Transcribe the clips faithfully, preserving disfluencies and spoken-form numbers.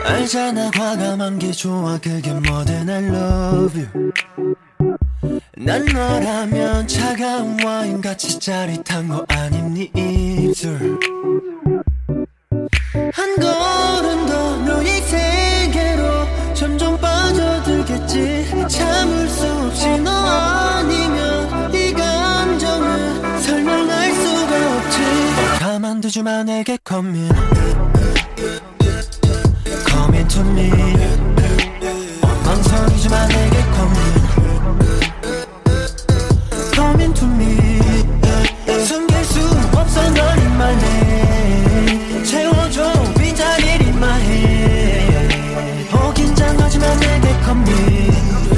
알잖아 과감한 게 좋아 그게 뭐든 I love you. 난 너라면 차가운 와인같이 짜릿한 거 아님 네 입술. 한 걸음 더 너의 세계로 점점 빠져들겠지. 참을 수 없이 너 아니면 이 감정은 설명할 수가 없지. 가만두지마 내게 come in Come into me. 망설이지마 내게 come in Come into me. 숨길 수 없어 널 in my name. 채워줘 빈자리를 in my head. 어 긴장하지마 내게 come in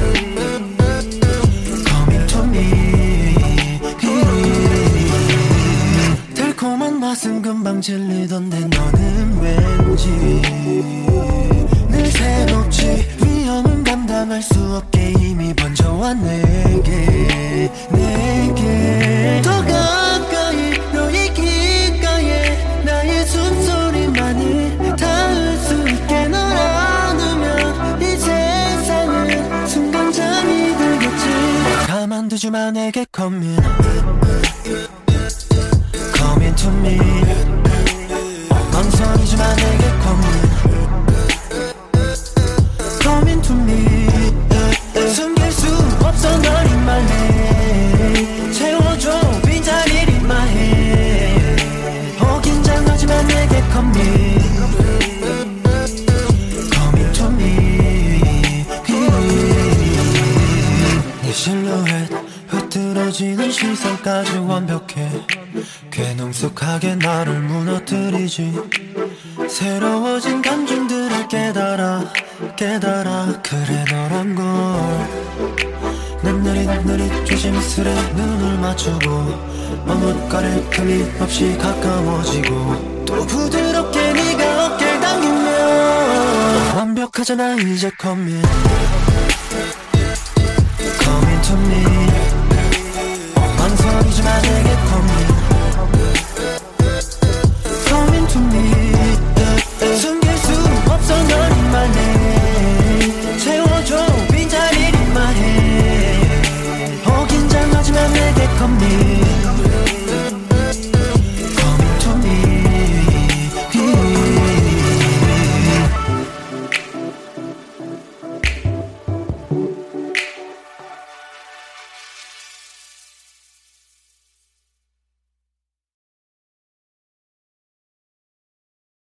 Come into me. 달콤한 맛은 금방 질리던데 너는 왠지 늘 새롭지. 위험은 감당할 수 없게 이미 번져와 내게 내게 더 가까이 너의 귓가에 나의 숨소리만이 닿을 수 있게. 널 안으면 이 세상은 순간 잠이 들겠지. 가만두지마 내게 come in Come into me. 망설이지마 내게 come in Come into me. 숨길 수 없어 널 in my name. 채워줘 빈자리를 in my head. 어 긴장하지마 내게 come in Come into me. 네 실루엣 흐트러지는 시선까지 완벽해. 괴능숙하게 나를 무너뜨리지. 새로워진 감정들을 깨달아 깨달아 그래 너란 걸. 넌 느릿느릿 조심스레 눈을 맞추고 머뭇거릴 틈이 없이 가까워지고 또 부드럽게 네가 어깨를 당기면 완벽하잖아 이제 come in Come into me.